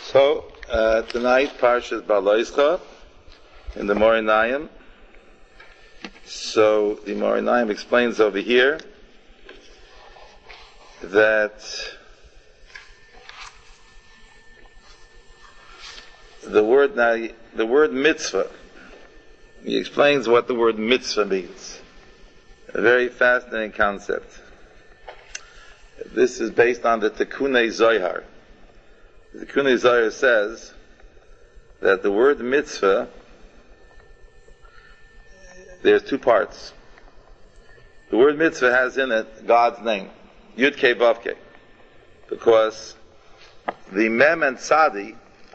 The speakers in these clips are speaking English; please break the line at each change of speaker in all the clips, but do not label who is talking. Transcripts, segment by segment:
So, tonight, Parshas Baloischa, in the Morinayim. So, the Morinayim explains over here that the word mitzvah, he explains what the word mitzvah means. A very fascinating concept. This is based on the Tikunei Zohar. The Tikunei Zohar says that the word mitzvah, there's two parts. The word mitzvah has in it God's name, Yud Kei Vav Kei, because the Mem and Tzadi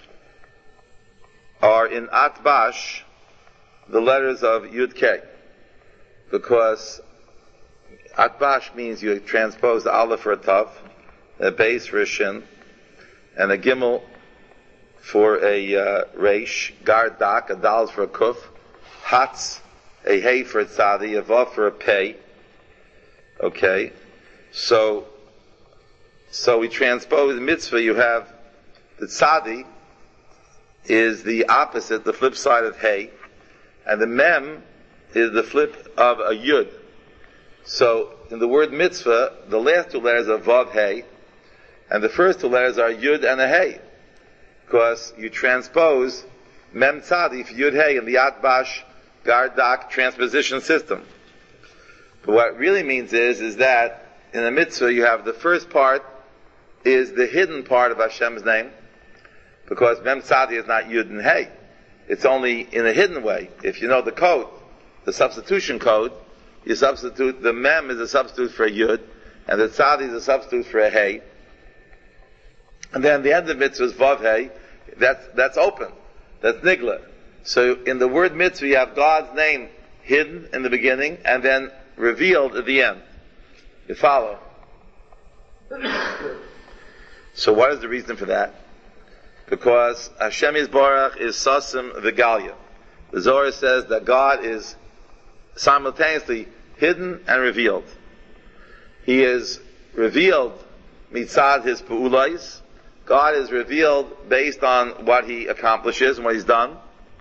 are in Atbash, the letters of Yud Kei, because Atbash means you transpose the Aleph for a Tav, a Beis for a Shin, and a Gimel for a Reish, Gardak, a Dal for a Kuf, Hatz, a Hey for a Tzadi, a Vav for a Pei. Okay, so we transpose the mitzvah. You have the Tzadi is the opposite, the flip side of Hey, and the Mem is the flip of a Yud. So in the word mitzvah, the last two letters are Vav Hey, and the first two letters are Yud and a Hey, because you transpose Mem Tzadi for Yud Hey in the Atbash Gardak transposition system. But what it really means is that in a mitzvah you have the first part is the hidden part of Hashem's name, because Mem Tzadi is not Yud and Hey. It's only in a hidden way. If you know the code, the substitution code, you substitute, the Mem is a substitute for a Yud, and the Tzadi is a substitute for a Hey. And then the end of mitzvah is Vav Hey. That's open. That's Nigla. So in the word mitzvah you have God's name hidden in the beginning and then revealed at the end. You follow? So what is the reason for that? Because Hashem Yisborach is Sasim V'Galya. The Zohar says that God is simultaneously hidden and revealed. He is revealed mitzad his pu'ulais. God is revealed based on what he accomplishes and what he's done.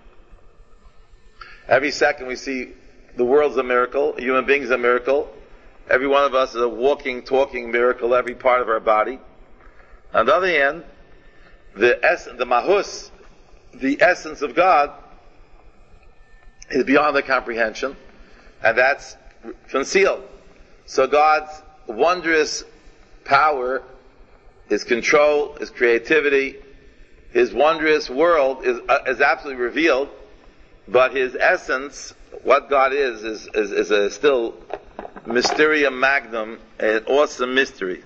Every second we see the world's a miracle, human beings a miracle. Every one of us is a walking, talking miracle, every part of our body. On the other hand, the mahus, the essence of God, is beyond the comprehension, and that's concealed. So God's wondrous power, his control, his creativity, his wondrous world is absolutely revealed, but his essence, what God is a still mysterium magnum, an awesome mystery.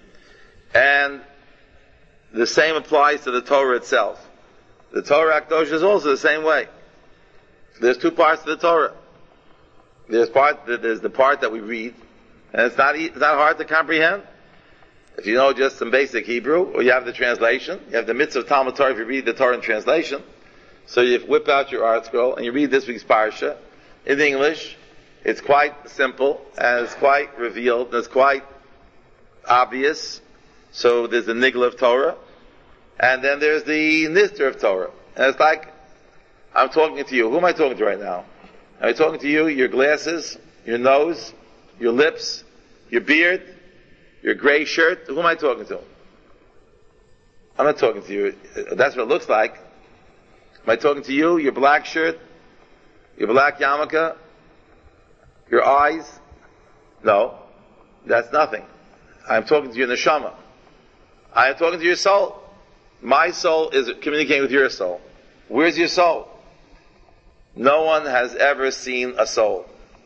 And the same applies to the Torah itself. The Torah Akdosh is also the same way. There's two parts to the Torah. There's the part that we read, and it's not hard to comprehend. If you know just some basic Hebrew, or you have the translation, you have the mitzvah of Talmud Torah if you read the Torah in translation. So you whip out your art scroll and you read this week's parsha in English. It's quite simple and it's quite revealed and it's quite obvious. So there's the nigla of Torah, and then there's the nister of Torah. And it's like I'm talking to you. Who am I talking to right now? Am I talking to you? Your glasses, your nose, your lips, your beard, your gray shirt. Who am I talking to? I'm not talking to you. That's what it looks like. Am I talking to you? Your black shirt, your black yarmulke, your eyes? No, that's nothing. I'm talking to your neshama. I am talking to your soul. My soul is communicating with your soul. Where's your soul? No one has ever seen a soul.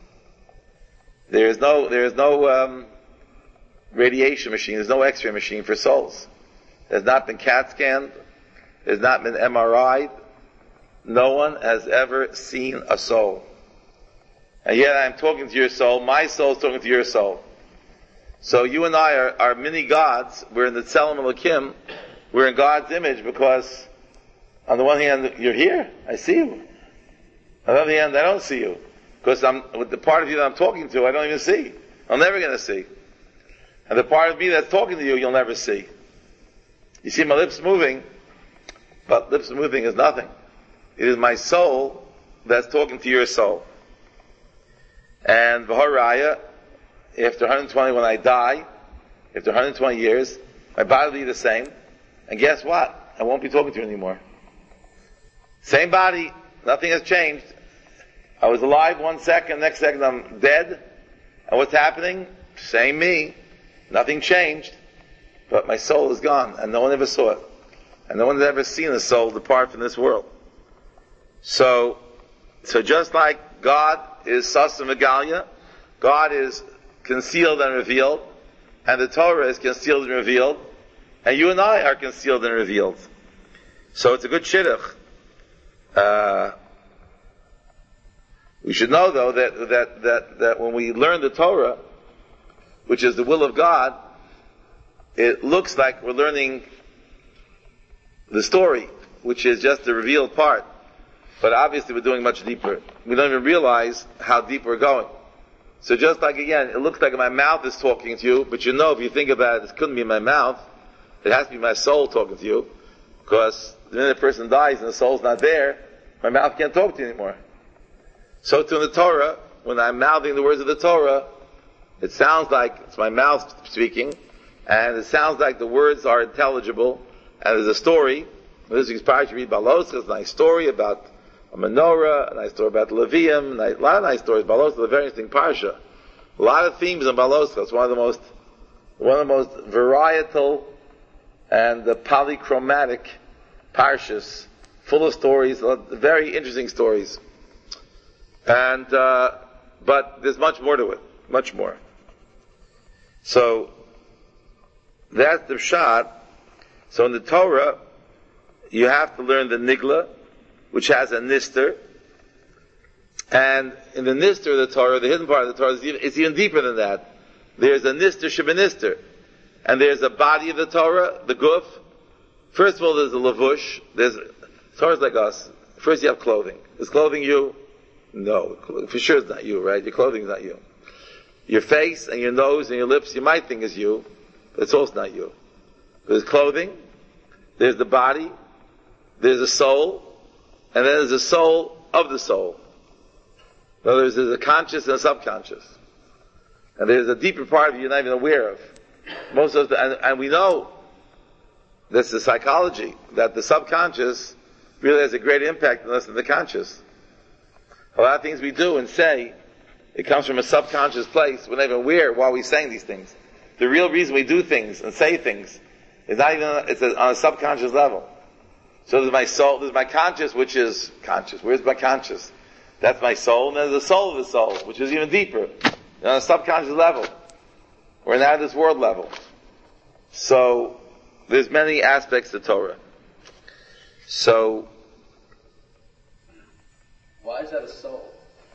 There is no radiation machine. There's no X-ray machine for souls. There's not been CAT scanned. There's not been MRI. No one has ever seen a soul. And yet I'm talking to your soul. My soul is talking to your soul. So you and I are mini gods. We're in the Tselem Elokim. We're in God's image because on the one hand, you're here. I see you. On the other hand, I don't see you. Because with the part of you that I'm talking to, I don't even see. I'm never going to see. And the part of me that's talking to you, you'll never see. You see my lips moving, But lips moving is nothing. It is my soul that's talking to your soul. And V'haraya, after 120, when I die, after 120 years, my body will be the same. And guess what? I won't be talking to you anymore. Same body, nothing has changed. I was alive 1 second, next second I'm dead. And what's happening? Same me. Nothing changed. But my soul is gone, and no one ever saw it. And no one has ever seen a soul depart from this world. So just like God is Sasam Megalia, God is concealed and revealed, and the Torah is concealed and revealed, and you and I are concealed and revealed. So it's a good shidduch. We should know, though, that when we learn the Torah, which is the will of God, it looks like we're learning the story, which is just the revealed part. But obviously we're doing much deeper. We don't even realize how deep we're going. So just like, again, it looks like my mouth is talking to you, but if you think about it, it couldn't be my mouth. It has to be my soul talking to you, because the minute a person dies and the soul's not there, my mouth can't talk to you anymore. So too in the Torah, when I'm mouthing the words of the Torah, it sounds like it's my mouth speaking, and it sounds like the words are intelligible, and there's a story. This week's parsha, you read Balos, there's a nice story about a menorah, a nice story about the Levium, a lot of nice stories. Balos is a very interesting parsha. A lot of themes in Balos. It's one of the most varietal and polychromatic parshas, full of stories, very interesting stories. And but there's much more to it, much more. So that's the pshat. So in the Torah, you have to learn the nigla, which has a nister. And in the nister of the Torah, the hidden part of the Torah, it's even deeper than that. There's a nister shebenister. And there's a body of the Torah, the guf. First of all, there's a lavush. Torah's like us. First you have clothing. Is clothing you? No. For sure it's not you, right? Your clothing's not you. Your face and your nose and your lips, you might think is you, but it's also not you. There's clothing, there's the body, there's a soul, and then there's a soul of the soul. In other words, there's a conscious and a subconscious. And there's a deeper part of you you're not even aware of. And we know, that's the psychology, that the subconscious really has a great impact on us than the conscious. A lot of things we do and say, it comes from a subconscious place. We're not even aware while we're saying these things. The real reason we do things and say things is not even, it's on a subconscious level. So there's my soul, there's my conscious, which is conscious. Where's my conscious? That's my soul, and then there's the soul of the soul, which is even deeper. On a subconscious level. We're not at this world level. So, there's many aspects to Torah. So,
why is that a soul?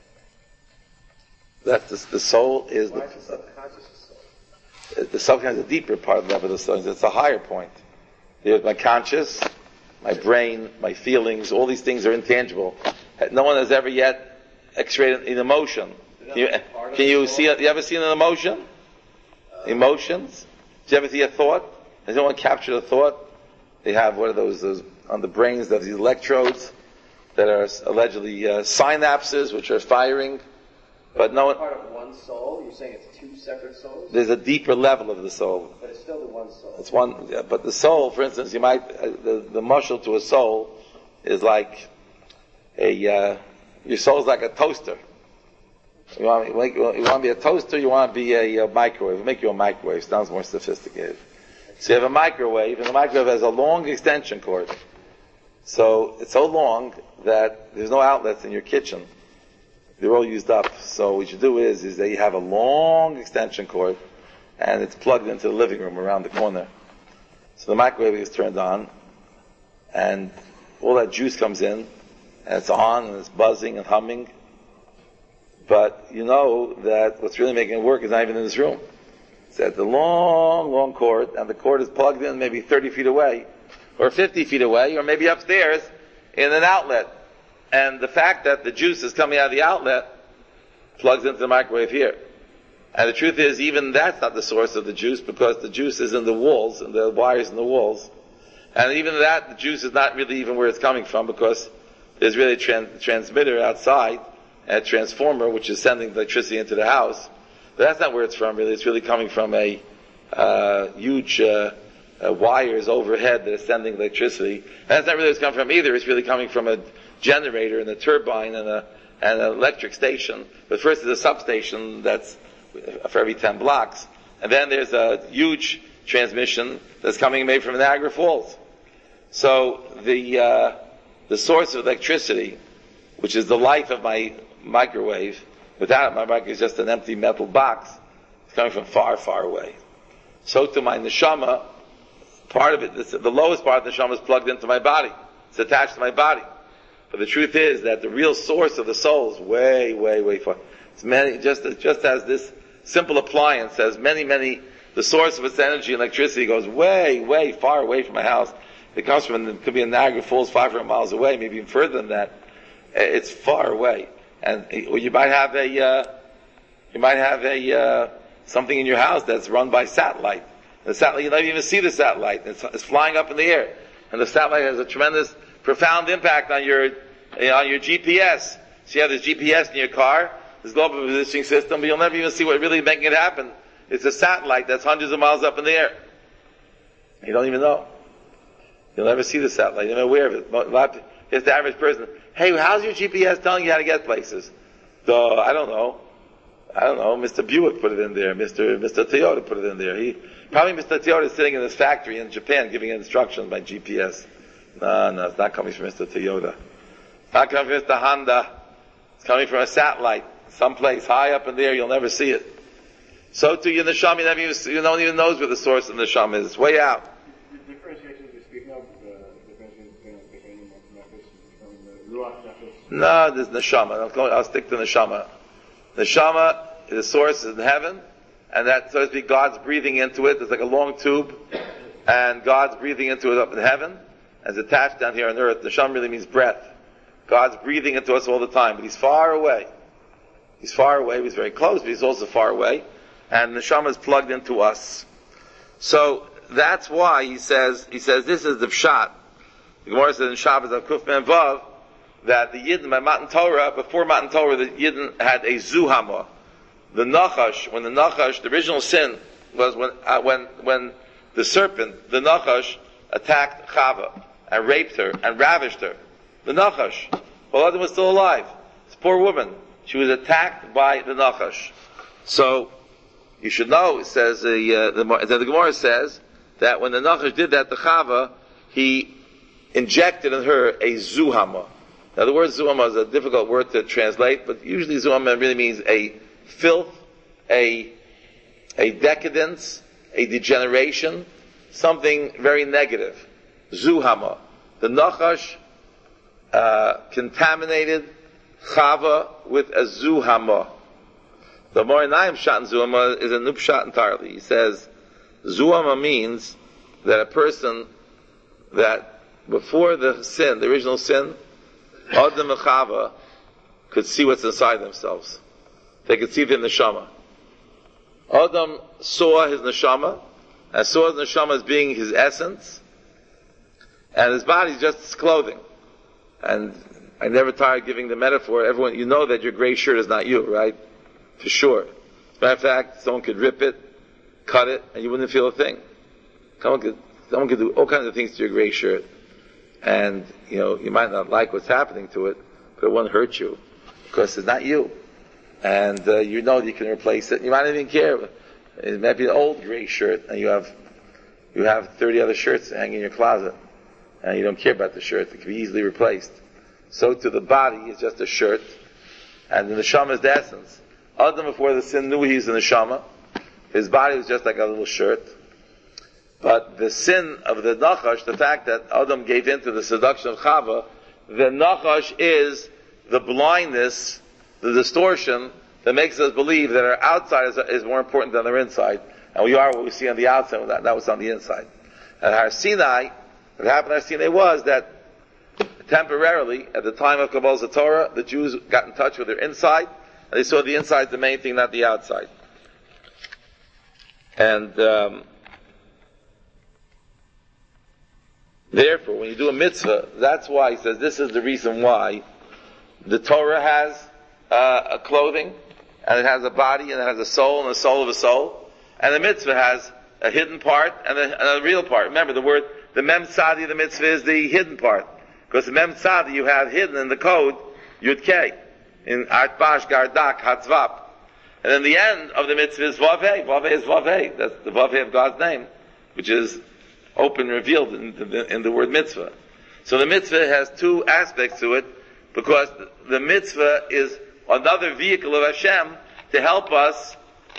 That's the soul is
why is the subconscious a soul?
The subconscious is a deeper part of the soul. It's a higher point. There's my conscious, my brain, my feelings, all these things are intangible. No one has ever yet x-rayed an emotion. You ever seen an emotion? Emotions? Did you ever see a thought? Has anyone captured a thought? They have, what are those on the brains, there's these electrodes that are allegedly synapses which are firing. But no one,
part of one soul? You're saying it's two separate souls?
There's a deeper level of the soul.
But it's still the one soul.
It's one, yeah, but the soul, for instance, you might, the muscle to a soul is like your soul's like a toaster. You want to be a toaster, you want to be a microwave. We'll make you a microwave. Sounds more sophisticated. So you have a microwave, and the microwave has a long extension cord. So it's so long that there's no outlets in your kitchen. They're all used up. So what you do is that you have a long extension cord, and it's plugged into the living room around the corner. So the microwave is turned on, and all that juice comes in, and it's on, and it's buzzing and humming. But you know that what's really making it work is not even in this room. It's at the long, long cord, and the cord is plugged in maybe 30 feet away, or 50 feet away, or maybe upstairs in an outlet. And the fact that the juice is coming out of the outlet plugs into the microwave here. And the truth is, even that's not the source of the juice, because the juice is in the walls, and the wires in the walls. And even that, the juice is not really even where it's coming from, because there's really a transmitter outside, a transformer, which is sending electricity into the house. But that's not where it's from, really. It's really coming from a huge wires overhead that is sending electricity. And that's not really where it's coming from either. It's really coming from a generator and a turbine and an electric station. But first there's a substation that's for every 10 blocks. And then there's a huge transmission that's coming maybe from Niagara Falls. So the source of electricity, which is the life of my microwave, without it, my microwave is just an empty metal box. It's coming from far, far away. So to my neshama, part of it, the lowest part of the neshama is plugged into my body. It's attached to my body. But the truth is that the real source of the soul is way, way, way far. It's many, just as this simple appliance has many, the source of its energy and electricity goes way, way far away from my house. It comes from, it could be in Niagara Falls 500 miles away, maybe even further than that. It's far away. And you might have something in your house that's run by satellite. The satellite, you don't even see the satellite. It's flying up in the air. And the satellite has a tremendous, profound impact on your GPS. So you have this GPS in your car, this global positioning system, but you'll never even see what really making it happen. It's a satellite that's hundreds of miles up in the air. You don't even know. You'll never see the satellite. You're not aware of it. It's the average person. Hey, how's your GPS telling you how to get places? I don't know. Mr. Buick put it in there. Mr. Toyota put it in there. Probably Mr. Toyota is sitting in his factory in Japan giving instructions by GPS. No, it's not coming from Mr. Toyota. It's not coming from Mr. Honda. It's coming from a satellite, someplace high up in there. You'll never see it. So too, your neshama, you don't even knows where the source of the neshama is. It's way out.
The differentiation you're speaking of, the differentiation between nefesh and the ruach nefesh.
No, there's neshama. I'll stick to neshama. Neshama, the source is in heaven, and that, so to speak, God's breathing into it. There's like a long tube, and God's breathing into it up in heaven, and it's attached down here on earth. Neshama really means breath. God's breathing into us all the time, but He's far away. He's far away. He's very close, but He's also far away. And neshama is plugged into us. So that's why he says this is the pshat. The Gemara says in Shabbos of Kuf Men Vav that the Yidden by Matan Torah, before Matan Torah, the Yidden had a zuhama. The Nachash, the original sin was when the serpent, the Nachash, attacked Chava and raped her and ravished her. The Nachash, while Adam was still alive. This poor woman, she was attacked by the Nachash. So you should know, it says the Gemara says that when the Nachash did that to Chava, he injected in her a zuhama. Now the word zuhama is a difficult word to translate, but usually zuhama really means a filth, a decadence, a degeneration, something very negative. Zuhama. The Nachash contaminated Chava with a zuhama. The Morinayim Shat Zuhama is a nupshat entirely. He says, Zuhama means that a person that before the sin, the original sin, Adam and Chava could see what's inside themselves. They could see the neshama. Adam saw his neshama, and saw his neshama as being his essence, and his body is just his clothing. And I never tired giving the metaphor. Everyone, you know that your gray shirt is not you, right? For sure. As a matter of fact, someone could rip it, cut it, and you wouldn't feel a thing. Someone could do all kinds of things to your gray shirt. And, you might not like what's happening to it, but it won't hurt you. Because it's not you. And, you know that you can replace it. You might not even care. It might be an old gray shirt, and you have 30 other shirts hanging in your closet. And you don't care about the shirt. It can be easily replaced. So to the body, it's just a shirt. And the neshama is the essence. Adam, before the sin, knew he was a neshama. His body was just like a little shirt. But the sin of the Nachash, the fact that Adam gave in to the seduction of Chava, the Nachash is the blindness, the distortion that makes us believe that our outside is more important than our inside. And we are what we see on the outside, that was on the inside. And Har Sinai, what happened at Har Sinai was that temporarily, at the time of Kabbalah Torah, the Jews got in touch with their inside, and they saw the inside as the main thing, not the outside. And Therefore, when you do a mitzvah, that's why he says this is the reason why the Torah has a clothing, and it has a body, and it has a soul, and a soul of a soul, and the mitzvah has a hidden part and a real part. Remember, the mem tzadi of the mitzvah is the hidden part, because the mem tzadi you have hidden in the code Yud Kei in Atbash Gardak Hatzvap, and then the end of the mitzvah is Vavei. Vavei is Vavei. That's the Vavei of God's name, which is open, revealed in the word mitzvah. So the mitzvah has two aspects to it, because the mitzvah is another vehicle of Hashem to help us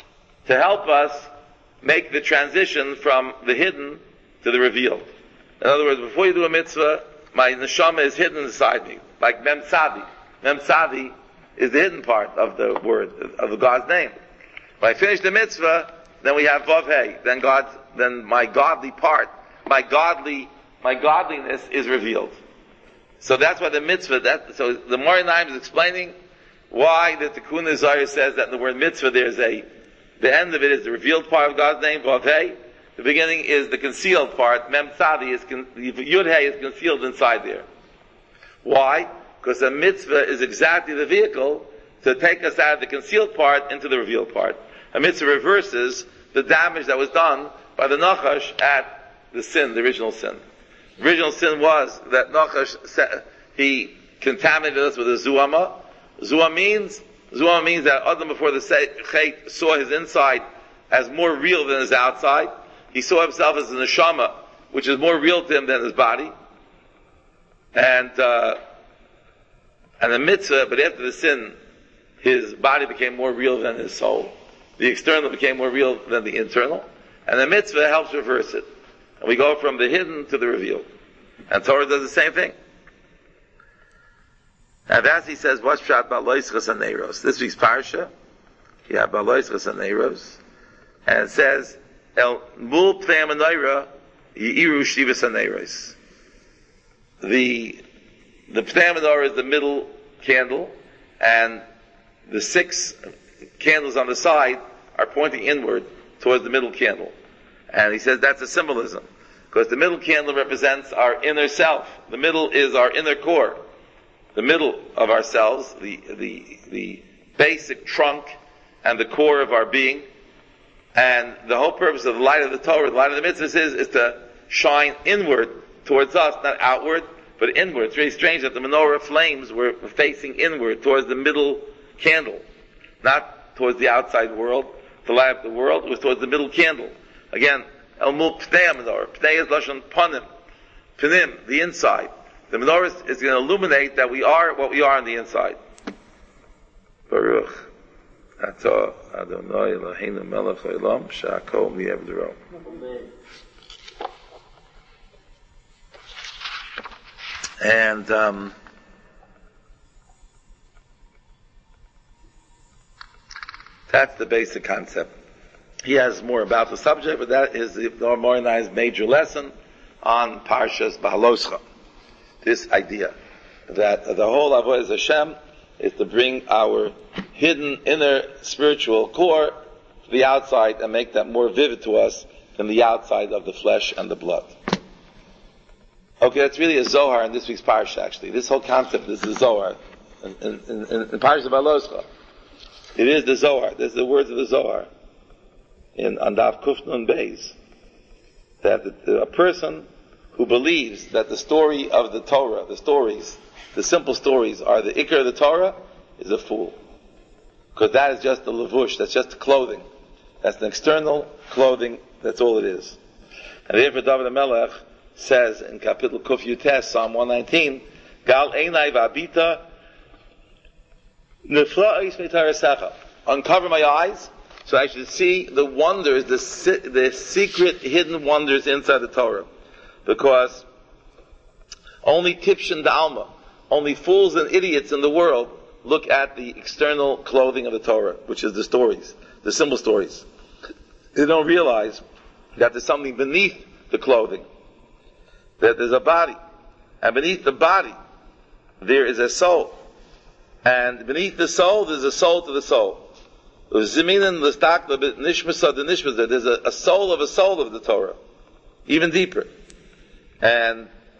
make the transition from the hidden to the revealed. In other words, before you do a mitzvah, my neshama is hidden inside me, like Mem Tzadi. Mem Tzadi is the hidden part of the word, of God's name. When I finish the mitzvah, then we have Vav Hey. Then my godly part, my godliness is revealed. So that's why the mitzvah, so the Moreh Naim is explaining why the Tikkun Zohar says that in the word mitzvah the end of it is the revealed part of God's name, Vav Hey. The beginning is the concealed part, Mem Tzadi Yud Hey is concealed inside there. Why? Because the mitzvah is exactly the vehicle to take us out of the concealed part into the revealed part. A mitzvah reverses the damage that was done by the Nachash at the sin, the original sin. The original sin was that Nachash, he contaminated us with a zuama. Zuama means that Adam before the Chet saw his inside as more real than his outside. He saw himself as a neshama, which is more real to him than his body. And the mitzvah, but after the sin, his body became more real than his soul. The external became more real than the internal. And the mitzvah helps reverse it. And we go from the hidden to the revealed. And Torah does the same thing. And as he says, what's pshat ba'loischas aneiros? This week's parsha, you have ba'loischas aneiros, and it says, el mul pnei ha'menorah yi'iru shivas aneiros. The pnei ha'menorah is the middle candle, and the 6 candles on the side are pointing inward towards the middle candle. And he says that's a symbolism, because the middle candle represents our inner self. The middle is our inner core. The middle of ourselves, the basic trunk and the core of our being. And the whole purpose of the light of the Torah, the light of the mitzvahs is to shine inward towards us, not outward, but inward. It's really strange that the menorah flames were facing inward towards the middle candle, not towards the outside world. The light of the world was towards the middle candle. Again, el mul pnei menorah. Pnei is lashon panim. Panim, the inside. The menorah is going to illuminate that we are what we are on the inside. Baruch atah Adonai Eloheinu melech haolam she'akol mi'evdero. And that's the basic concept. He has more about the subject, but that is the Moreh Naim's major lesson on Parshas Ba'aloscha. This idea that the whole Avodas Hashem is to bring our hidden inner spiritual core to the outside and make that more vivid to us than the outside of the flesh and the blood. Okay, that's really a Zohar in this week's Parsha, actually. This whole concept is the Zohar in Parshas Ba'aloscha. It is the Zohar. There's the words of the Zohar in Andav Kuf Nun Beis, that a person who believes that the story of the Torah, the simple stories are the Ikar of the Torah, is a fool. Because that is just the levush, that's just the clothing. That's an external clothing, that's all it is. And therefore David HaMelech says in Kapitel Kuf Yutes, Psalm 119, Gal Einai V'Abita Nefla'is Me'Tarasecha. Uncover my eyes, so I should see the wonders, the secret hidden wonders inside the Torah. Because only Tipshin D'Alma, only fools and idiots in the world look at the external clothing of the Torah, which is the stories, the simple stories. They don't realize that there's something beneath the clothing, that there's a body, and beneath the body there is a soul, and beneath the soul there's a soul to the soul. There's a soul of the Torah, even deeper. And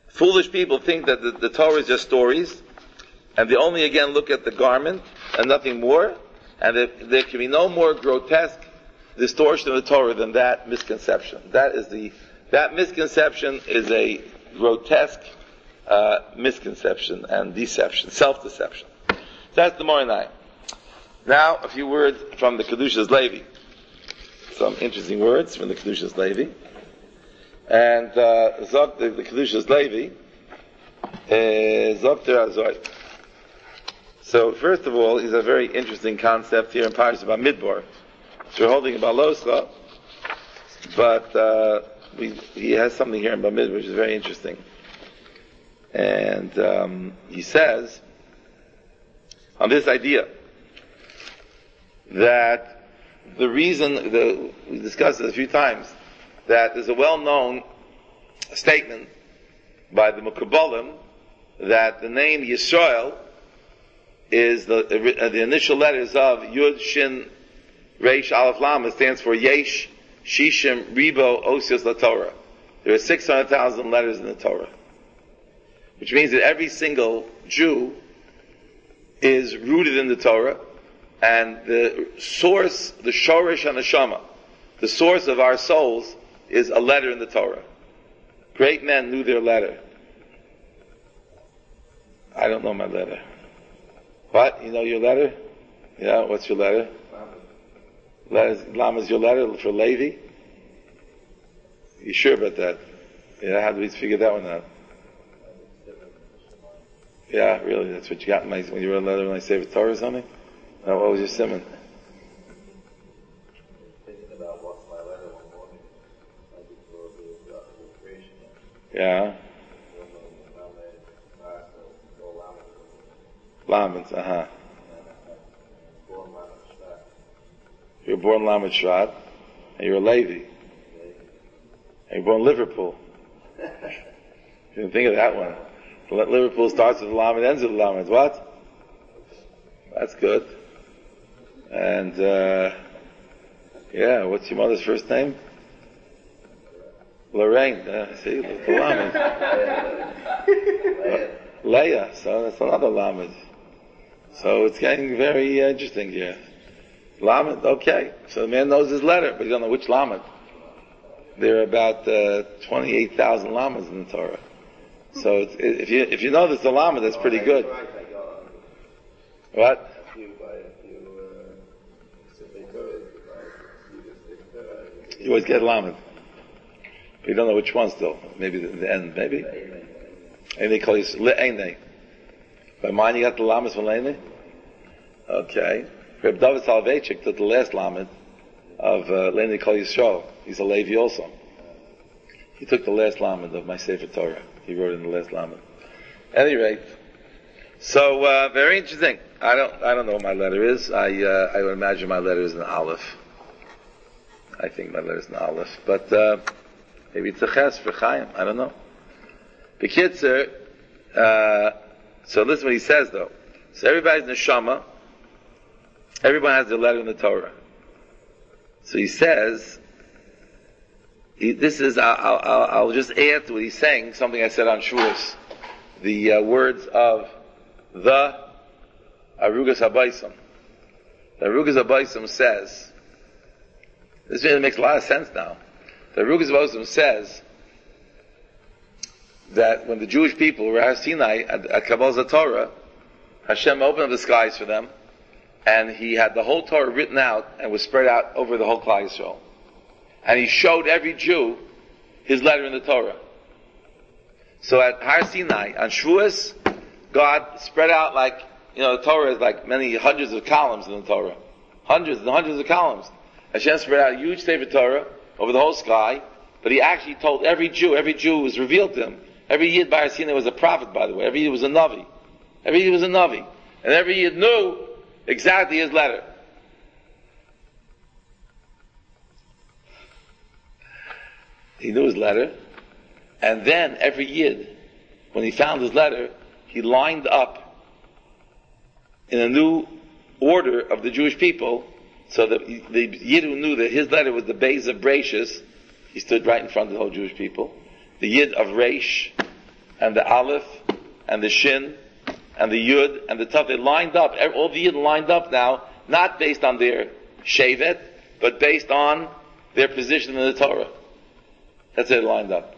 Foolish people think that the Torah is just stories, and they only again look at the garment and nothing more, and there can be no more grotesque distortion of the Torah than that misconception. That misconception is a grotesque misconception and deception, self-deception. That's the Morinai. Now, a few words from the Kedushas Levi. Some interesting words from the Kedushas Levi. And Zok, the Kedushas Levi, Zok Azoi. So, first of all, is a very interesting concept here in Parashas Bamidbar. So we're holding about Loscha, but he has something here in Bamidbar which is very interesting. And he says, on this idea, that the reason, we discussed it a few times, that there's a well-known statement by the Mukabbalim that the name Yisrael is the initial letters of Yud, Shin, Reish, Aleph, Lam. It stands for Yesh, Shishim, Ribo, Osios, La Torah. There are 600,000 letters in the Torah. Which means that every single Jew is rooted in the Torah, and the source, the Shorish HaNeshama, the source of our souls, is a letter in the Torah. Great men knew their letter. I don't know my letter. What? You know your letter? Yeah, what's your letter? Lam is your letter for Levi? You sure about that? Yeah, how do we figure that one out? Yeah, really, that's what you got when you wrote a letter when I saved a Torah or something? No, what was your simon?
Thinking about what's my letter one morning, right before the creation.
Yeah. Lamens, You were born Lamed Shvat, and you're a Levi. And you're born Liverpool. You didn't think of that one. Liverpool starts with the Lamed, ends with the Lamed. What? That's good. And, what's your mother's first name? Lorraine. See, the Lamed. Leah. So that's another Lamed. So it's getting very interesting here. Lamed, okay. So the man knows his letter, but he don't know which Lamed. There are about 28,000 Lameds in the Torah. So if you know there's a Lamed, that's pretty good. What? You always get Lamed. But you don't know which one still. Maybe the end, maybe? And they call you Le'ene. By mine you got the Lamed from Le'ene? Okay. Reb David Soloveitchik took the last Lamed of Le'ene Kol Yisrael. He's a Levi also. He took the last Lamed of my Sefer Torah. He wrote in the last Lamed. At any rate, so very interesting. I don't know what my letter is. I would imagine my letter is an Aleph. I think my letter is an Aleph, but maybe it's a Ches for Chaim. I don't know. B'kitzer, so listen what he says though. So everybody's neshama. Everyone has their letter in the Torah. So he says, I'll just add to what he's saying, something I said on Shavuos. The words of the Arugas HaBaisam. The Arugas HaBaisam says, this really makes a lot of sense now. The Arugas HaBaisam says that when the Jewish people were at Sinai, at Kabbalah Torah, Hashem opened up the skies for them, and He had the whole Torah written out and was spread out over the whole Klal Yisrael. And He showed every Jew his letter in the Torah. So at Har Sinai, on Shavuos, God spread out the Torah is like many hundreds of columns in the Torah. Hundreds and hundreds of columns. Hashem spread out a huge Sefer Torah over the whole sky, but He actually told every Jew was revealed to him. Every Yid by Har Sinai was a prophet, by the way. Every Yid was a Navi. Every Yid was a Navi. And every Yid knew exactly his letter. He knew his letter, and then every Yid, when he found his letter, he lined up in a new order of the Jewish people, so that the Yid who knew that his letter was the Beis of Breishis, he stood right in front of the whole Jewish people. The Yid of Reish, and the Aleph, and the Shin, and the Yud, and the Tav, they lined up, all the Yid lined up now, not based on their Shevet, but based on their position in the Torah. That's it, lined up.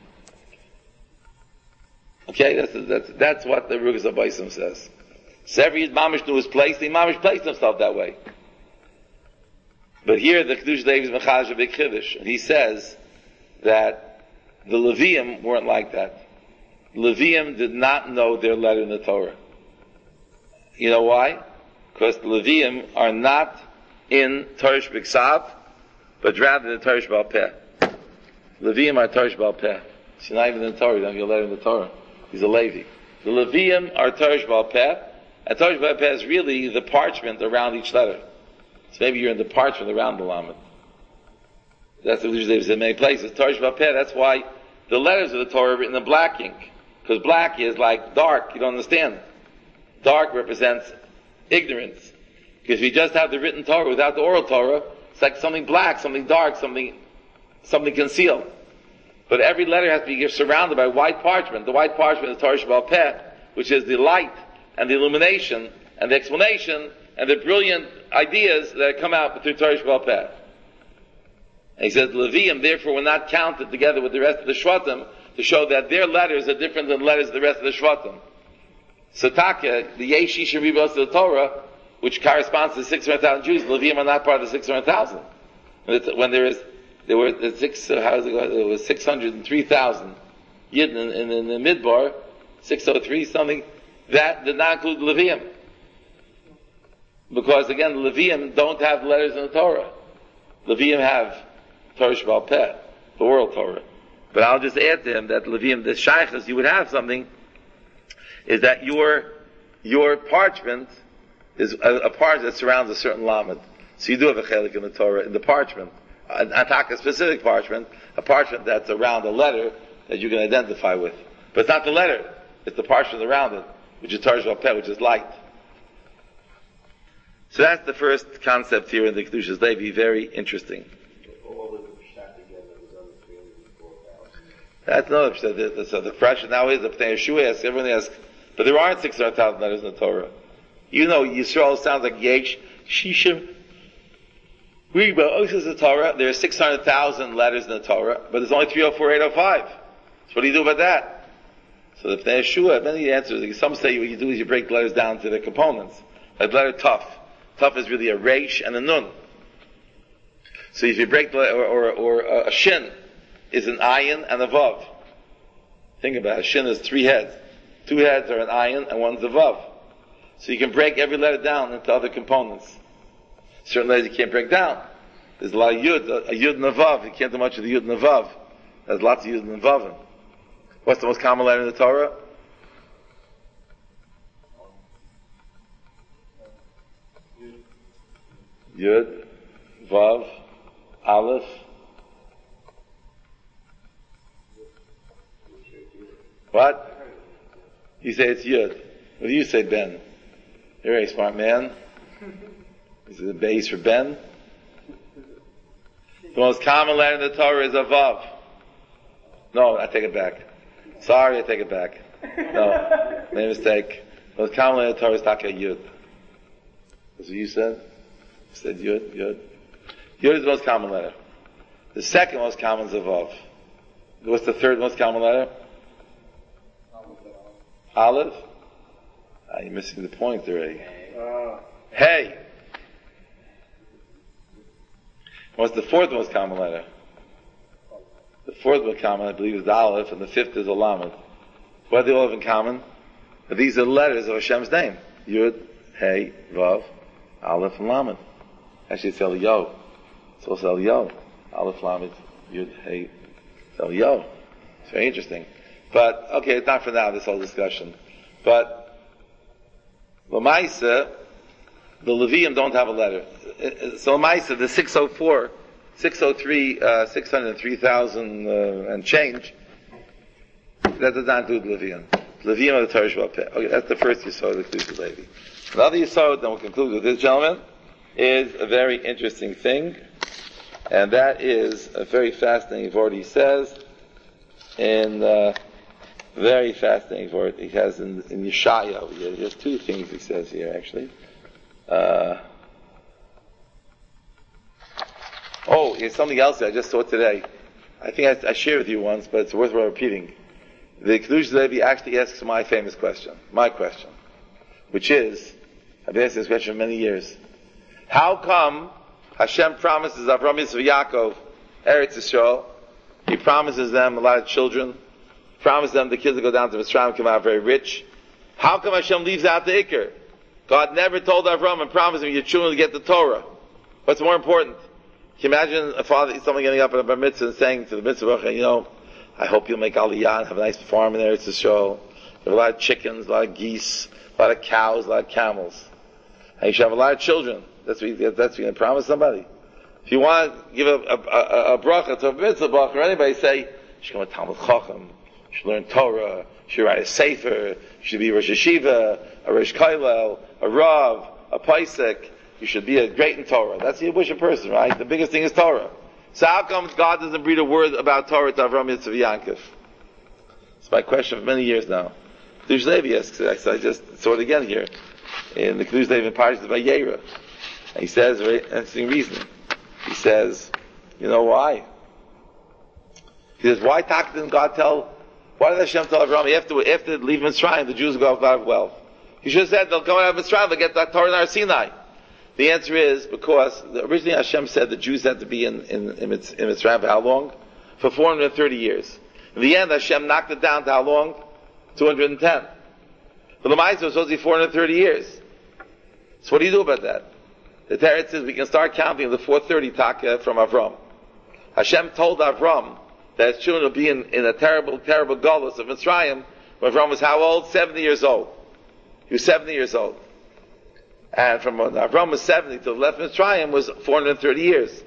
Okay, that's what the Rugas of Baisim says. So every Yid Mamish knew his place, the Mamish placed himself that way. But here the Kedush Levi is Mechaj a big Chiddush, and he says that the Levium weren't like that. Levium did not know their letter in the Torah. You know why? Because the Levium are not in Torah B'Ksav, but rather in Torah B'al Peh. Levium are Torah B'al Peh. She's not even in the Torah, you don't have your letter in the Torah. He's a Levi. The Levium are Torah B'al Peh, and Torah B'al Peh is really the parchment around each letter. So maybe you're in the parchment around the Lamed. That's what they say in many places. Torah B'al Peh, that's why the letters of the Torah are written in black ink. Because black is like dark, you don't understand. Dark represents ignorance. Because if you just have the written Torah without the oral Torah, it's like something black, something dark, something concealed. But every letter has to be surrounded by white parchment. The white parchment is Torah B'al Peh, which is the light and the illumination and the explanation and the brilliant ideas that come out through Torah B'al Peh. And he says, Levium, therefore, were not counted together with the rest of the Shvatim to show that their letters are different than the letters of the rest of the Shvatim. Sataka, the Yeshish and Ribos of the Torah, which corresponds to 600,000 Jews, the Levium are not part of the 600,000. When there was 603,000 Yidden in the Midbar, 603 something, that did not include the Levium. Because again, the Levium don't have letters in the Torah. Levium have Torah B'al Peh, the oral Torah. But I'll just add to him that Levium, the Shaykhs, you would have something, is that your parchment is a part that surrounds a certain lamed. So you do have a chelik in the Torah, in the parchment, a specific parchment, a parchment that's around a letter that you can identify with. But it's not the letter, it's the parchment around it, which is Torah B'al Peh, which is light. So that's the first concept here in the Kedushas Levi, very interesting. That's another pshat. So the question now is, the Pnei Yeshua asks, everyone asks, but there aren't 600,000 letters in the Torah. You know, Yisrael sounds like Yesh, Shishim, Reba, Oshas the Torah. There are 600,000 letters in the Torah, but there's only 304, 805. So what do you do about that? So the Pnei Yeshua, many answers, some say what you do is you break letters down to their components. Like the letter Tuf. Tuf is really a Reish and a Nun. So if you break the letter, or a Shin is an Ayin and a Vav. Think about it. A Shin has 3 heads. 2 heads are an Ayin and one's a Vav. So you can break every letter down into other components. Certain letters you can't break down. There's a lot of Yud, a Yud and a Vav. You can't do much of the Yud and a Vav. There's lots of Yud and Vavim. What's the most common letter in the Torah? Yud, Vav, Aleph. What? You say it's Yud. What do you say, Ben? You're a very smart man. Is it the base for Ben? The most common letter in the Torah is a Vav. No, I take it back. Sorry, I take it back. No, made a mistake. The most common letter in the Torah is Taka Yud. That's what you said? You said Yud, Yud. Yud is the most common letter. The second most common is a Vav. What's the third most common letter? Aleph? You're missing the point already. Hey! What's the fourth most common letter? The fourth most common, I believe, is the Aleph, and the fifth is a Lamed. What do they all have in common? These are the letters of Hashem's name. Yud, Hey, Vav, Aleph, and Lamed. Actually, it's Eliyahu. It's also Eliyahu. Aleph, Lamed, Yud, Hey, it's Eliyahu. It's very interesting. But, okay, it's not for now, this whole discussion. But, Lamaisa, the Levium don't have a letter. So Lamaisa, the 604, 603, 603,000 and change, that does not include Levium. Levium are the Torah B'al Peh. Okay, that's the first Yisod of Kedusha Levi. Another Yisod, then we'll conclude with this gentleman, is a very interesting thing, and that is a very fascinating word he says in Very fascinating word. He has in Yeshaya. He has two things he says here actually. Here's something else that I just saw today. I think I shared with you once, but it's worthwhile repeating. The Kedushas Levi actually asks my famous question, which is, I've asked this question for many years. How come Hashem promises Avraham, Yitzchak, Yaakov, Eretz Yisrael? He promises them a lot of children, promises them the kids will go down to Mitzrayim, come out very rich. How come Hashem leaves out the Iker? God never told Avraham and promised him your children will get the Torah. What's more important? Can you imagine a father, someone getting up at a bar mitzvah and saying to the mitzvah, I hope you'll make aliyah and have a nice farm in Eretz Yisrael. You have a lot of chickens, a lot of geese, a lot of cows, a lot of camels. And you should have a lot of children. That's what you're going to promise somebody. If you want to give a bracha to a mitzvah bracha or anybody, say, you should come to Talmud Chacham, you should learn Torah, you should write a sefer, you should be a Rosh Yeshiva, a Rosh Kollel, a Rav, a Paisek, you should be a great in Torah. That's the Yiddish person, right? The biggest thing is Torah. So how come God doesn't breathe a word about Torah to Avraham, Yitzchak, Yaakov? It's my question for many years now. Kedushas Levi asks it. I just saw it again here in the Kedushas Levi Parashas by Yeira. And he says, very interesting reason. He says, you know why? He says, why did Hashem tell Avraham after leaving Mitzrayim, the Jews will go out of wealth? He should have said they'll go out of Mitzrayim, they'll get that Torah in Har Sinai. The answer is because originally Hashem said the Jews had to be in Mitzrayim for how long? For 430 years. In the end, Hashem knocked it down to how long? 210. But the Ma'aseh was supposed to be 430 years. So what do you do about that? The Torah says we can start counting the 430 taka from Avram. Hashem told Avram that his children will be in a terrible, terrible galus of Mitzrayim when Avram was how old? 70 years old. He was 70 years old. And from when Avram was 70 till left Mitzrayim was 430 years.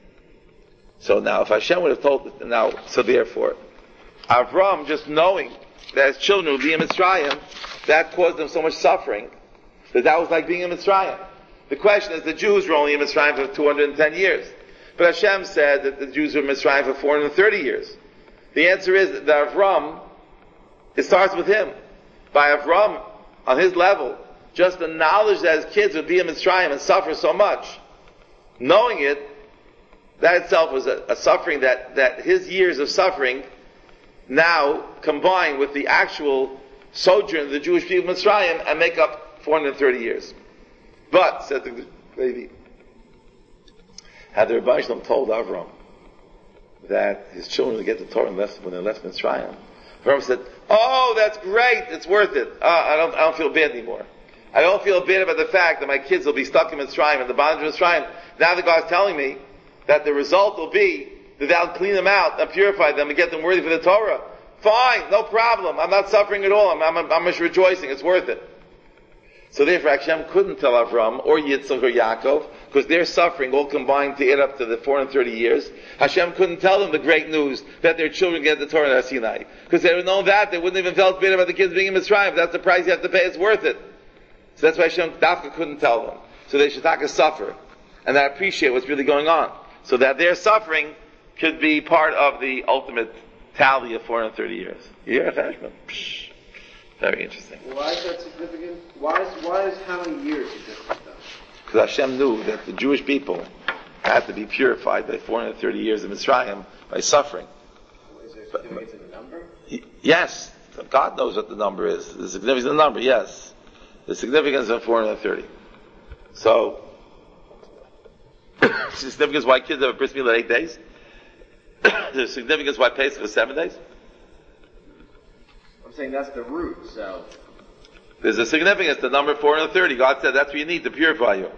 So now, if Hashem would have told, therefore, Avram just knowing that his children would be in Mitzrayim, that caused them so much suffering, that was like being in Mitzrayim. The question is, the Jews were only in Mitzrayim for 210 years. But Hashem said that the Jews were in Mitzrayim for 430 years. The answer is that Avram, it starts with him. By Avram, on his level, just the knowledge that his kids would be in Mitzrayim and suffer so much, knowing it, that itself was a suffering that his years of suffering now combine with the actual sojourn of the Jewish people in Mitzrayim and make up 430 years. But, said the lady, had the Rebbe Shalom told Avram that his children would get the Torah when they left Mitzrayim, Avram said, "Oh, that's great, it's worth it. I don't feel bad anymore. I don't feel bad about the fact that my kids will be stuck in Mitzrayim and the bondage of Mitzrayim. Now that God's telling me that the result will be that I'll clean them out and purify them and get them worthy for the Torah. Fine, no problem. I'm not suffering at all. I'm just rejoicing. It's worth it." So therefore Hashem couldn't tell Avram or Yitzchak or Yaakov, because their suffering all combined to add up to the 430 years. Hashem couldn't tell them the great news that their children get the Torah in Har Sinai. Because they would have known that, they wouldn't even felt bad about the kids being in Mitzrayim. If that's the price you have to pay, it's worth it. So that's why Hashem Dafka couldn't tell them. So they should suffer. And they appreciate what's really going on. So that their suffering could be part of the ultimate tally of 430 years. You hear Cheshbon? Very interesting.
Why is that significant? Why is how many years significant though?
Because Hashem knew that the Jewish people had to be purified by 430 years of Mitzrayim by suffering.
Is there significance in the number?
Yes. God knows what the number is. The significance of the number, yes. The significance of 430. So, the significance why kids have a bris milah 8 days. The significance why Pesach is 7 days.
I'm saying that's the root, so.
There's a significance, the number 430. God said that's what you need to purify you.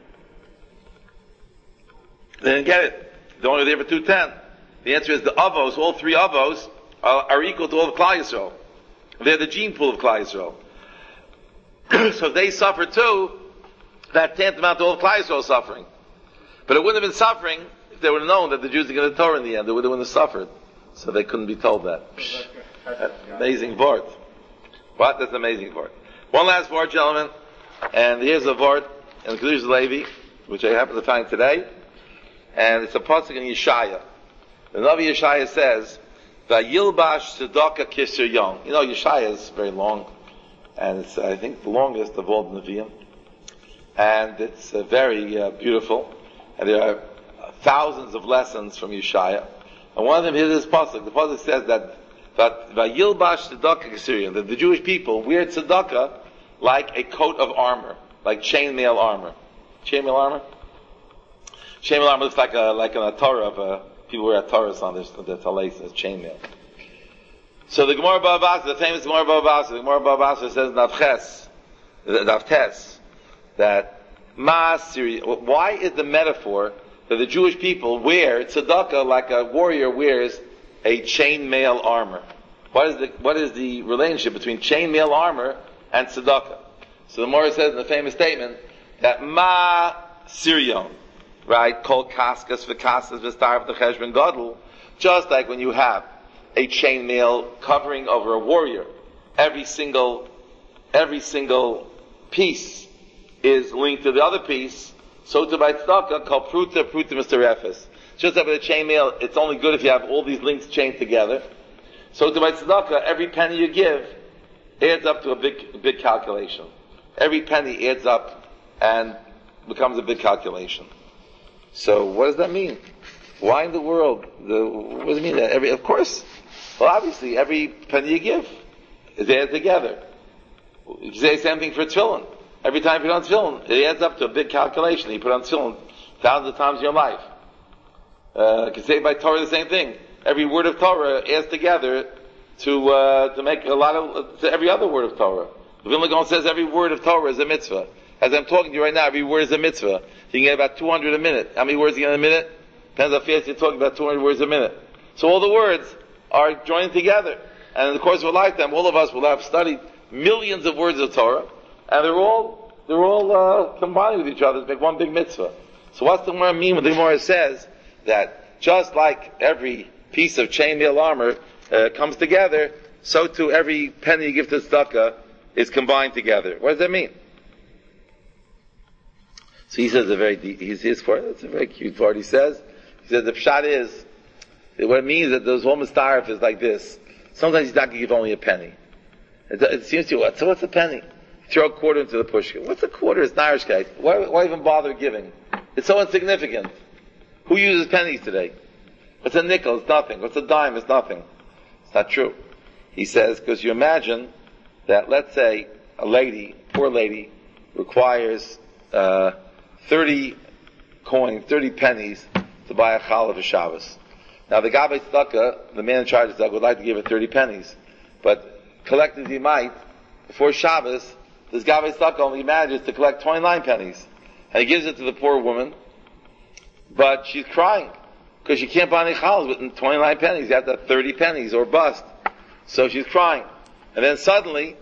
They didn't get it. They're only there for 210. The answer is the Avos, all three Avos, are equal to all the Klal Yisrael. They're the gene pool of Klal Yisrael. So if they suffer too, that tantamount to all of Klal Yisrael suffering. But it wouldn't have been suffering if they would have known that the Jews are going to Torah in the end. They wouldn't have suffered. So they couldn't be told that. That's amazing word. What? That's an amazing word. One last word, gentlemen. And here's a word in Kedushas Levi, which I happen to find today. And it's a pasuk in Yeshaya. The Navi Yeshaya says Vayilbash tzedakah kisur yom. You know, Yeshaya is very long, and it's, I think, the longest of all the Nevi'im. And it's very beautiful. And there are thousands of lessons from Yeshaya. And one of them is this pasuk. The pasuk says that Vayilbash tzedakah kisur yom, that the Jewish people wear tzedakah like a coat of armor, like chainmail armor. Chainmail armor? Chainmail armor looks like an atara of people wear ataras on their talais as chainmail. So the Gemara Bava Basra, the famous Gemara Bava Basra, the Gemara Bava Basra says Navtes, that why is the metaphor that the Jewish people wear tzedakah like a warrior wears a chainmail armor? What is the relationship between chainmail armor and tzedakah? So the Gemara says in the famous statement that Ma Sirion, right? Kol kaskas v'kaskas v'star v'cheshbon gadol. Just like when you have a chainmail covering over a warrior, every single piece is linked to the other piece. So to by tzedakah, kol pruta Mr. Refes. Just like with a chainmail, it's only good if you have all these links chained together. So to by tzedakah, every penny you give adds up to a big calculation. Every penny adds up and becomes a big calculation. So what does that mean? Why in the world? What does it mean? That of course, well, obviously, every penny you give is added together. You can say the same thing for tefillin. Every time you put on tefillin, it adds up to a big calculation. You put on tefillin thousands of times in your life. You can say by Torah the same thing. Every word of Torah adds together to make a lot of to every other word of Torah. The Vilna Gaon says every word of Torah is a mitzvah. As I'm talking to you right now, every word is a mitzvah. You can get about 200 a minute. How many words you get in a minute? Depends how fast you're talking, about 200 words a minute. So all the words are joined together. And in the course of a lifetime, all of us will have studied millions of words of Torah, and they're all combined with each other to make one big mitzvah. So what's the Gemara mean when the Gemara says that just like every piece of chainmail armor comes together, so too every penny you give to tzedakah is combined together? What does that mean? So he says it's a very cute part. He says the pshat is, what it means that those whole mistarif is like this. Sometimes he's not going to give only a penny. It seems to you, so what's a penny? Throw a quarter into the pushka. What's a quarter? It's Narishkeit. Why even bother giving? It's so insignificant. Who uses pennies today? What's a nickel? It's nothing. What's a dime? It's nothing. It's not true. He says, because you imagine that, let's say, a lady, poor lady, requires 30 pennies to buy a challah for Shabbos. Now the Gabbai Tzedakah, the man in charge of Tzedakah, would like to give her 30 pennies. But collect as he might, before Shabbos, this Gabbai Tzedakah only manages to collect 29 pennies. And he gives it to the poor woman, but she's crying, because she can't buy any challahs with 29 pennies. You have to have 30 pennies or bust. So she's crying. And then suddenly,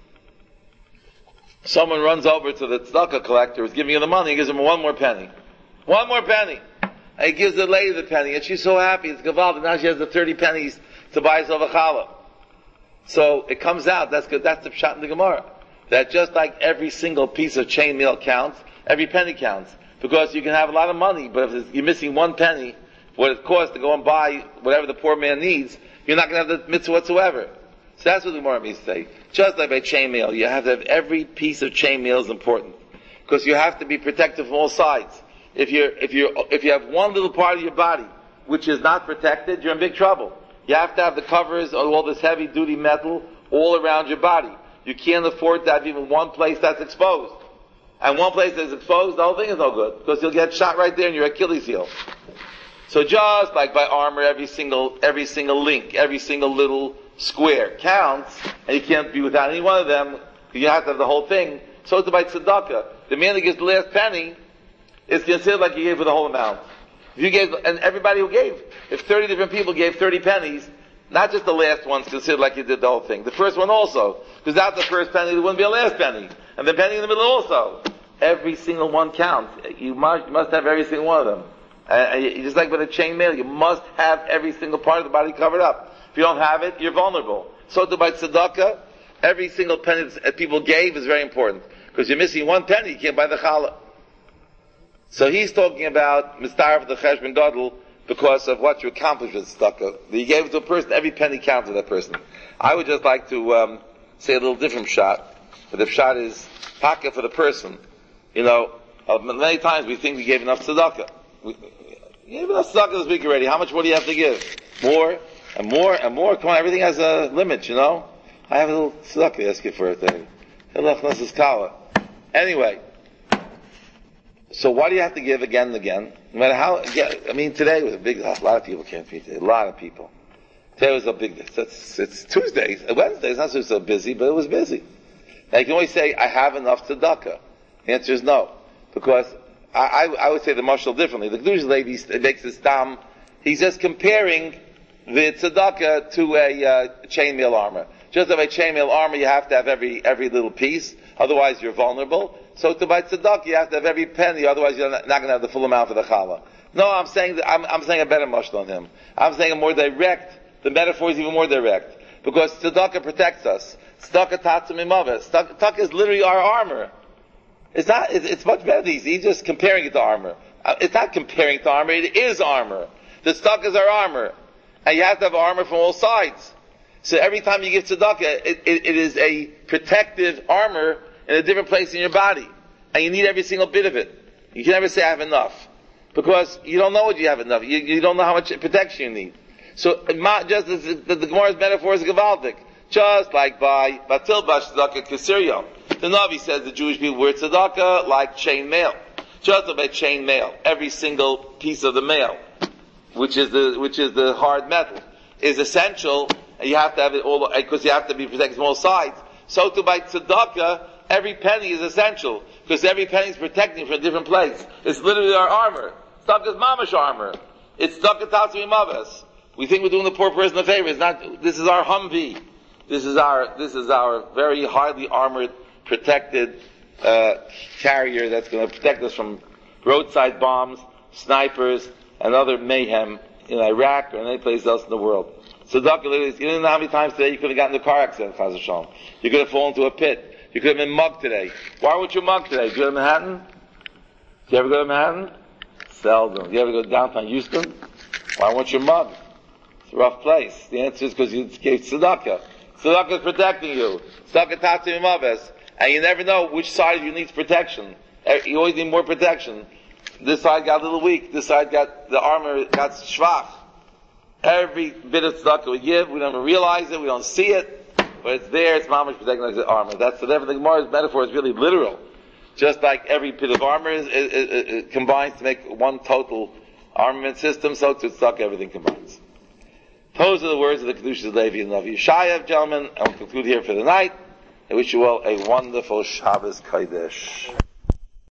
someone runs over to the tzedakah collector who's giving her the money and gives him one more penny. One more penny! And he gives the lady the penny, and she's so happy, it's gewaldig, now she has the 30 pennies to buy herself a challah. So it comes out, that's good, that's the pshat in the Gemara, that just like every single piece of chainmail counts, every penny counts. Because you can have a lot of money, but if you're missing one penny, what it costs to go and buy whatever the poor man needs, you're not going to have the mitzvah whatsoever. So that's what the Gemara means to say. Just like by chainmail, you have to have every piece of chainmail is important. Because you have to be protected from all sides. If you have one little part of your body which is not protected, you're in big trouble. You have to have the covers of all this heavy duty metal all around your body. You can't afford to have even one place that's exposed. And one place that's exposed, the whole thing is no good. Because you'll get shot right there in your Achilles heel. So just like by armor, every single link, every single little square counts, and you can't be without any one of them, you have to have the whole thing. So it's by tzedakah. The man that gives the last penny is considered like he gave for the whole amount. If you gave, and everybody who gave, if 30 different people gave 30 pennies, not just the last one's considered like you did the whole thing. The first one also. Because without the first penny, there wouldn't be a last penny. And the penny in the middle also. Every single one counts. You must have every single one of them. Just like with a chainmail, you must have every single part of the body covered up. If you don't have it, you're vulnerable. So to by tzedakah, every single penny that people gave is very important. Because you're missing one penny, you can't buy the challah. So he's talking about mistarif the cheshbon gadol because of what you accomplished with tzedakah. You gave it to a person, every penny counts to that person. I would just like to say a little different shot, but the shot is pocket for the person. Many times we think we gave enough tzedakah. We gave enough tzedakah this week already. How much more do you have to give? More and more and more. Come on, everything has a limit, I have a little tzedakah to ask you for a thing. Anyway, so why do you have to give again and again? No matter how, today was a lot of people can't feed today. A lot of people. Today was a big, it's Tuesday, Wednesday, it's not so busy, but it was busy. Now you can always say, I have enough tzedakah. The answer is no. Because I would say the mashal differently. The Kedush lady makes this dam, he's just comparing the tzedakah to a chainmail armor. Just like a chainmail armor, you have to have every little piece, otherwise you're vulnerable. So to buy tzedakah, you have to have every penny, otherwise you're not going to have the full amount for the challah. No, I'm saying a better mashal on him. I'm saying a more direct. The metaphor is even more direct. Because tzedakah protects us. Tzedakah tatzim imaves. Tzedakah is literally our armor. It's much better than these. He's just comparing it to armor. It's not comparing it to armor, it is armor. The tzedakah is our armor. And you have to have armor from all sides. So every time you give tzedakah, it is a protective armor in a different place in your body. And you need every single bit of it. You can never say I have enough. Because you don't know what you have enough. You don't know how much protection you need. So, just as the Gemara's metaphor is gavaldik. Just like by Batil Bash Tzedakah Kisiryo. The Navi says the Jewish people wear tzedakah like chain mail. Just like chain mail. Every single piece of the mail, which is the hard metal, is essential, and you have to have it all, because you have to be protected from all sides. So too by tzedakah, every penny is essential, because every penny is protecting from a different place. It's literally our armor. Tzedakah is mamash armor. It's tzedakah tatzim imaves. We think we're doing the poor person a favor. It's not. This is our Humvee. This is our very highly armored, protected carrier that's going to protect us from roadside bombs, snipers, and other mayhem in Iraq or in any place else in the world. Tzedakah, you don't know how many times today you could have gotten in a car accident, Chaz Hashem. You could have fallen into a pit. You could have been mugged today. Why weren't you mugged today? Did you go to Manhattan? Did you ever go to Manhattan? Seldom. Did you ever go to downtown Houston? Why weren't you mugged? It's a rough place. The answer is because you gave tzedakah. Tzedakah is protecting you. Tzedakah tatzim imaves. And you never know which side of you needs protection. You always need more protection. This side got a little weak. This side the armor got shvach. Every bit of tzedakah we give, we don't even realize it, we don't see it, but it's there, it's mamash protecting the armor. That's the Gemara's metaphor is really literal. Just like every bit of armor is combines to make one total armament system, so to tzedakah everything combines. Those are the words of the Kedushas Levi and Navi Yeshayav, gentlemen, and we'll conclude here for the night. I wish you all a wonderful Shabbos Kodesh.